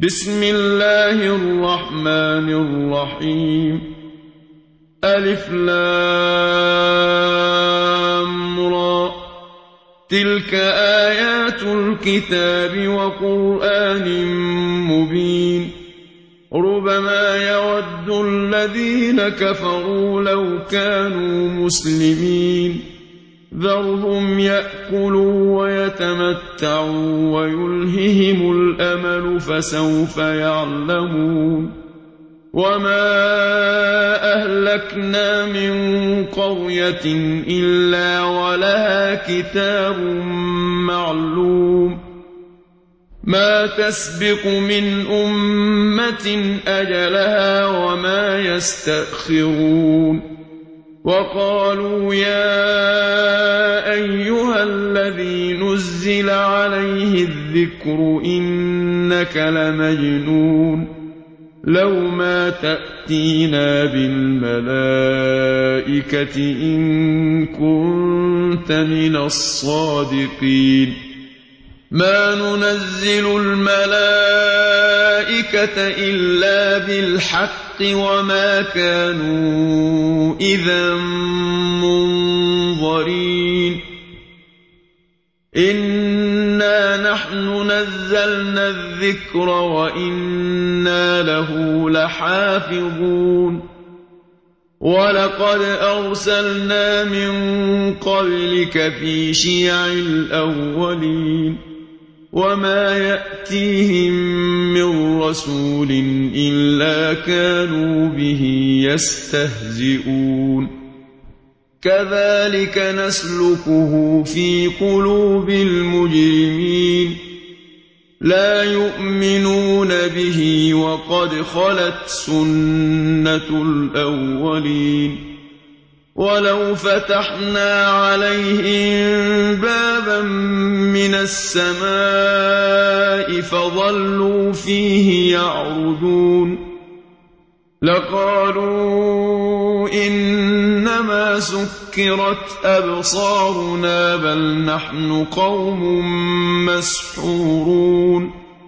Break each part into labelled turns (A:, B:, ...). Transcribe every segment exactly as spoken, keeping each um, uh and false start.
A: بسم الله الرحمن الرحيم ألف لام را تلك آيات الكتاب وقرآن مبين ربما يود الذين كفروا لو كانوا مسلمين ذرهم يأكلوا ويتمتعوا ويلههم الأمل فسوف يعلمون وما أهلكنا من قرية إلا ولها كتاب معلوم ما تسبق من أمة أجلها وما يستأخرون وقالوا يا أيها الذي نزل عليه الذكر إنك لمجنون لو ما تأتينا بالملائكة إن كنت من الصادقين ما ننزل الملائكة إلا بالحق وما كانوا إذا منظرين إنا نحن نزلنا الذكر وإنا له لحافظون ولقد أرسلنا من قبلك في شيع الأولين وما يأتيهم من رسول إلا كانوا به يستهزئون كذلك نسلكه في قلوب المجرمين لا يؤمنون به وقد خلت سنة الأولين ولو فتحنا عليهم بابا من السماء فظلوا فيه يعرجون لقالوا إنما سكرت أبصارنا بل نحن قوم مسحورون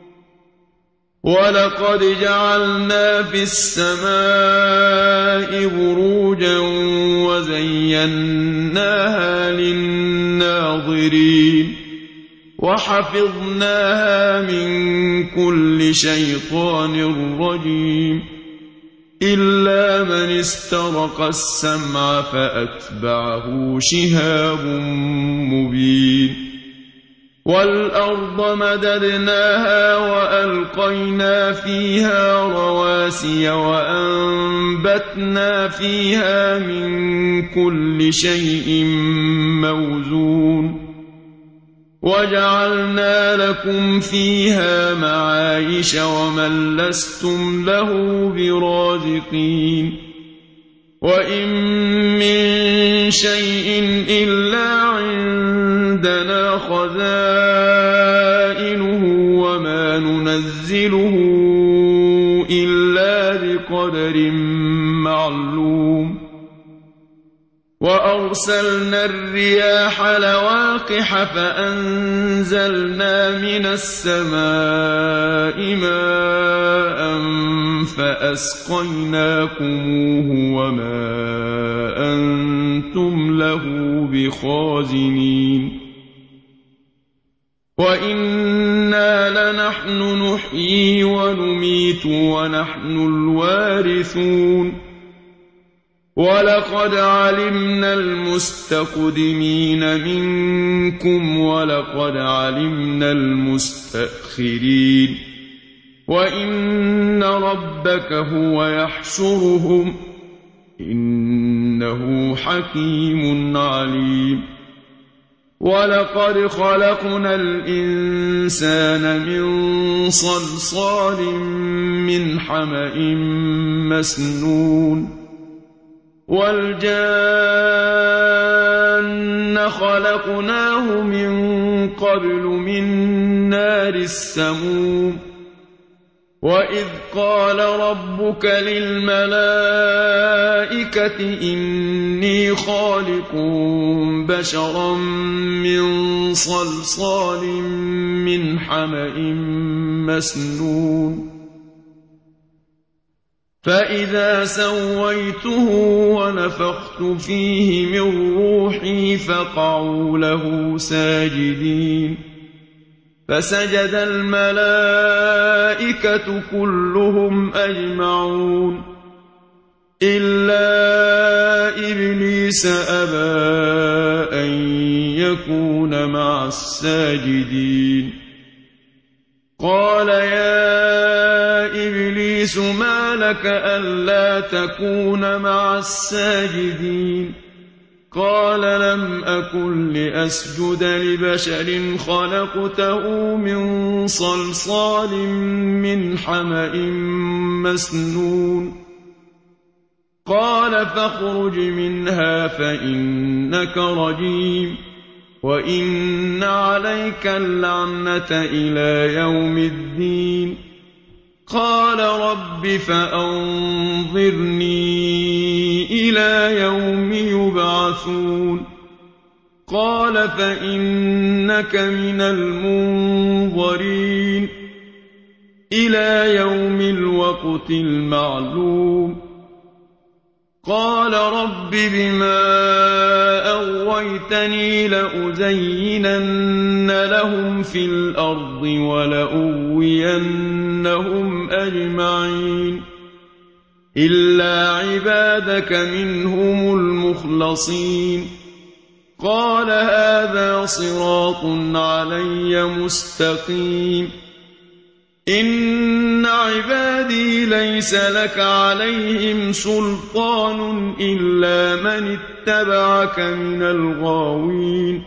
A: ولقد جعلنا في السماء بروجا وزيناها للناظرين وحفظناها من كل شيطان رجيم إلا من استرق السمع فأتبعه شهاب مبين والأرض مددناها وألقينا فيها رواسي وأنبتنا فيها من كل شيء موزون وجعلنا لكم فيها معايش ومن لستم له برازقين وإن من شيء إلا عندنا خزائنه وما ننزله إلا بقدر معلوم وأرسلنا الرياح لواقح فأنزلنا من السماء ماء فأسقيناكموه وما أنتم له بخازنين وإنا لنحن نحيي ونميت ونحن الوارثون ولقد علمنا المستقدمين منكم ولقد علمنا المستأخرين وإن ربك هو يحشرهم إنه حكيم عليم ولقد خلقنا الإنسان من صلصال من حمأ مسنون والجان خلقناه من قبل من نار السموم وَإِذْ قَالَ رَبُّكَ لِلْمَلَائِكَةِ إِنِّي خَالِقٌ بَشَرًا مِّن صَلْصَالٍ مِّنْ حَمَإٍ مَّسْنُونٍ فَإِذَا سَوَّيْتُهُ وَنَفَخْتُ فِيهِ مِن رُّوحِي فَقَعُوا لَهُ سَاجِدِينَ فَسَجَدَ الْمَلَائِكَةُ كُلُّهُمْ أَجْمَعُونَ إِلَّا إِبْلِيسَ أَبَىٰ أَن يَكُونَ مَعَ السَّاجِدِينَ قَالَ يَا إِبْلِيسُ مَا لَكَ أَلَّا تَكُونَ مَعَ السَّاجِدِينَ قَالَ لَمْ أَكُن لِّأَسْجُدَ لِبَشَرٍ خَلَقْتَهُ مِن صَلْصَالٍ مِّنْ حَمَإٍ مَّسْنُونٍ قَالَ فَاخْرُجْ مِنْهَا فَإِنَّكَ رَجِيمٌ وَإِنَّ عَلَيْكَ اللَّعْنَةَ إِلَىٰ يَوْمِ الدِّينِ قَالَ رَبِّ فَأَنظِرْنِي إِلَىٰ يَوْمِ يُبْعَثُونَ قَالَ فَإِنَّكَ مِنَ الْمُنظَرِينَ إِلَىٰ يَوْمِ الْوَقْتِ الْمَعْلُومِ قَالَ رَبِّ بِمَا أَغْوَيْتَنِي لَأُزَيِّنَنَّ لَهُمْ فِي الْأَرْضِ وَلَأُغْوِيَنَّهُمْ أَجْمَعِينَ إِلَّا عِبَادَكَ مِنْهُمُ الْمُخْلَصِينَ قَالَ هَٰذَا صِرَاطٌ عَلَيَّ مُسْتَقِيمٌ إِنَّ عِبَادِي لَيْسَ لَكَ عَلَيْهِمْ سُلْطَانٌ إِلَّا مَنِ اتَّبَعَكَ مِنَ الْغَاوِينَ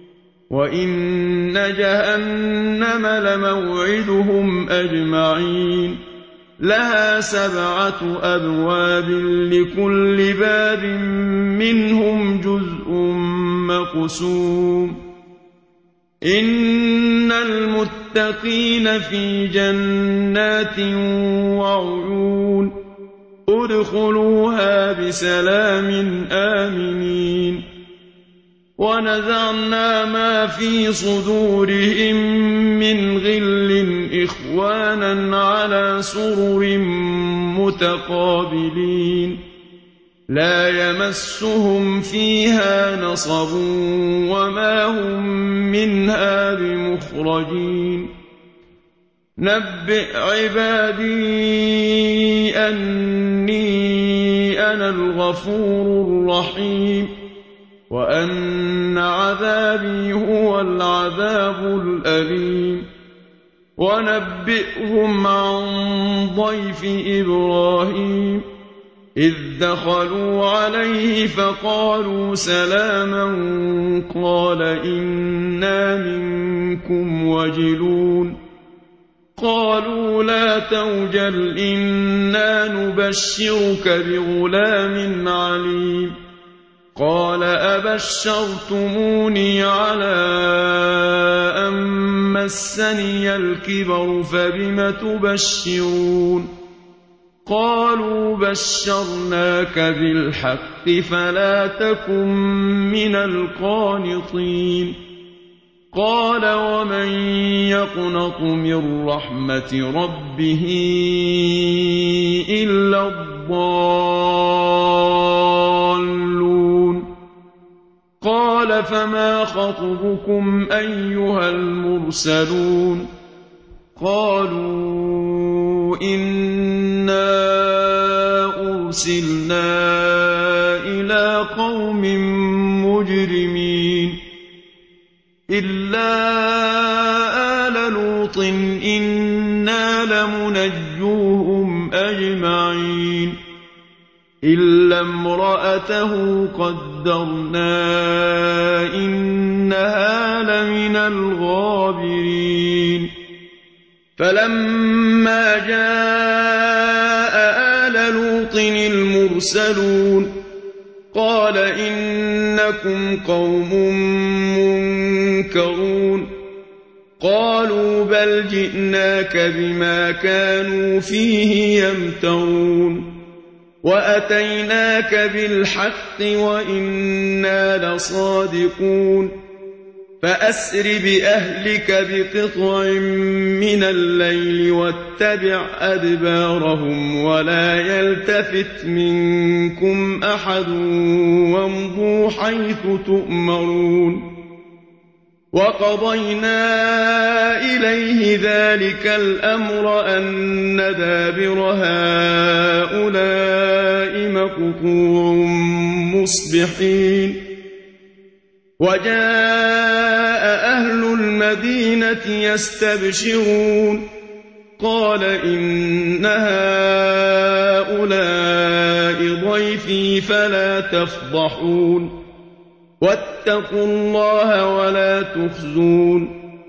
A: وَإِنَّ جَهَنَّمَ لَمَوْعِدُهُمْ أَجْمَعِينَ لَهَا سَبْعَةُ أَبْوَابٍ لِّكُلِّ بَابٍ مِّنْهُمْ جُزْءٌ مَّقْسُومٌ إِنَّ الْمُتَّقِينَ فِي جَنَّاتٍ وَعُيُونٍ ادْخُلُوهَا بِسَلَامٍ آمِنِينَ وَنَزَعْنَا مَا فِي صُدُورِهِم مِّنْ غِلٍّ إِخْوَانًا عَلَىٰ سُرُرٍ مُّتَقَابِلِينَ لَا يَمَسُّهُمْ فِيهَا نَصَبٌ وَمَا هُم مِّنْهَا بِمُخْرَجِينَ نَبِّئْ عِبَادِي أَنِّي أَنَا الْغَفُورُ الرَّحِيمُ وَأَنَّ عَذَابِي هُوَ الْعَذَابُ الْأَلِيمُ وَنَبِّئْهُمْ عَن ضَيْفِ إِبْرَاهِيمَ إِذْ دَخَلُوا عَلَيْهِ فَقَالُوا سَلَامًا قَالَ إِنَّا مِنكُمْ وَجِلُونَ قَالُوا لَا تَوْجَلْ إِنَّا نُبَشِّرُكَ بِغُلَامٍ عَلِيمٍ قَالَ أَبَشَّرْتُمُونِي عَلَىٰ أَن مَّسَّنِيَ الْكِبَرُ فَبِمَ تُبَشِّرُونَ قَالُوا بَشَّرْنَاكَ بِالْحَقِّ فَلَا تَكُن مِّنَ الْقَانِطِينَ قَالَ وَمَن يَقْنَطُ مِن رَّحْمَةِ رَبِّهِ إِلَّا الضَّالُّونَ قَالَ فَمَا خَطْبُكُمْ أَيُّهَا الْمُرْسَلُونَ قَالُوا إِنَّا أُرْسِلْنَا إِلَىٰ قَوْمٍ مُّجْرِمِينَ إِلَّا آلَ لُوطٍ إِنَّا لَمُنَجُّوهُمْ أَجْمَعِينَ إِلَّا امْرَأَتَهُ قَدَّرْنَا إِنَّهَا لَمِنَ الْغَابِرِينَ فَلَمَّا جَاءَ آلَ لُوطٍ الْمُرْسَلُونَ قَالَ إِنَّكُمْ قَوْمٌ مُّنكَرُونَ قالوا بل جئناك بما كانوا فيه يمترون وأتيناك بالحق وإنا لصادقون فأسر بأهلك بقطع من الليل واتبع أدبارهم ولا يلتفت منكم أحد وامضوا حيث تؤمرون وقضينا إليه ذلك الأمر أن دابر هؤلاء مقطوع مصبحين وجاء أهل المدينة يستبشرون قال إن هؤلاء ضيفي فلا تفضحون واتقوا الله ولا تخزون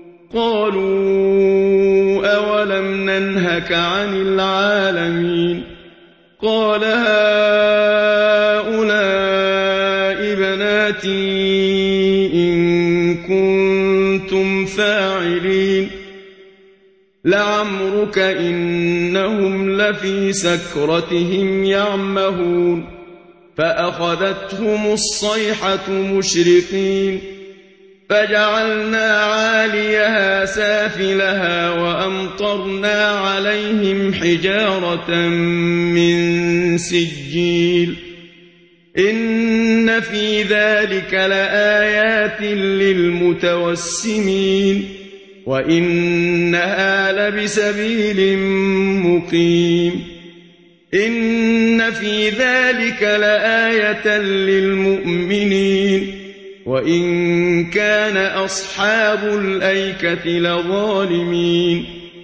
A: قالوا أولم ننهك عن العالمين قال هؤلاء بناتي إن كنتم فاعلين لعمرك إنهم لفي سكرتهم يعمهون فأخذتهم الصيحة مشرقين فجعلنا عاليها سافلها وأمطرنا عليهم حجارة من سجيل إن في ذلك لآيات للمتوسمين وإنها لبسبيل مقيم إن في ذلك لآية للمؤمنين وإن كان أصحاب الأيكة لظالمين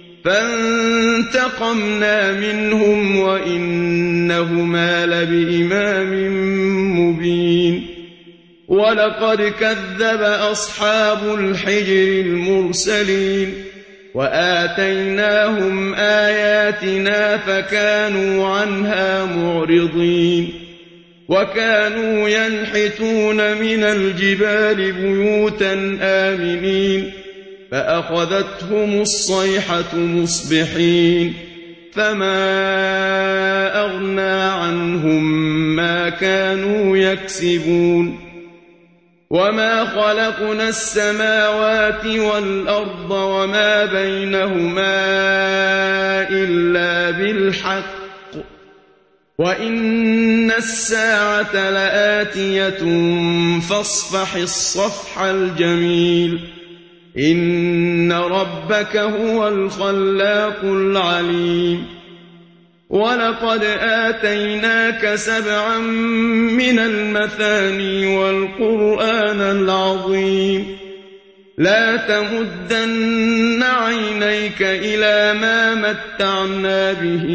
A: فانتقمنا منهم وإنهما لبإمام مبين ولقد كذب أصحاب الحجر المرسلين وآتيناهم آياتنا فكانوا عنها معرضين وكانوا ينحتون من الجبال بيوتا آمنين فأخذتهم الصيحة مصبحين فما أغنى عنهم ما كانوا يكسبون وما خلقنا السماوات والأرض وما بينهما إلا بالحق وإن الساعة لآتية فاصفح الصفح الجميل إن ربك هو الخلاق العليم ولقد آتيناك سبعا من المثاني والقرآن العظيم لا تمدن عينيك إلى ما متعنا به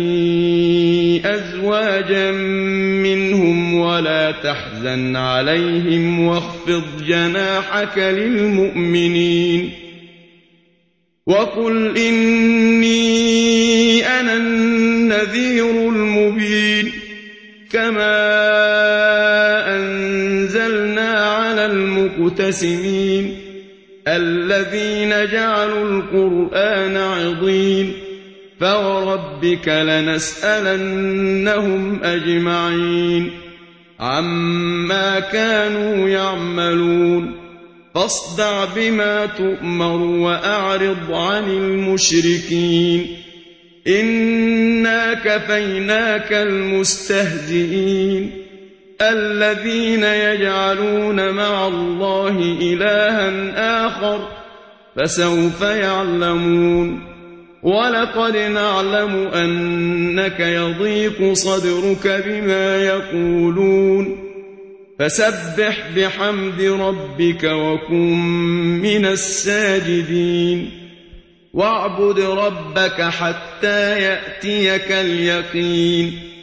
A: أزواجا منهم ولا تحزن عليهم واخفض جناحك للمؤمنين وقل إني أنا النذير المبين كما أنزلنا على المقتسمين الذين جعلوا القرآن عضين فوربك لنسألنهم أجمعين عما كانوا يعملون فاصدع بما تؤمر وأعرض عن المشركين إنا كفيناك المستهزئين الذين يجعلون مع الله إلها آخر فسوف يعلمون ولقد نعلم أنك يضيق صدرك بما يقولون فسبح بحمد ربك وكن من الساجدين واعبد ربك حتى يأتيك اليقين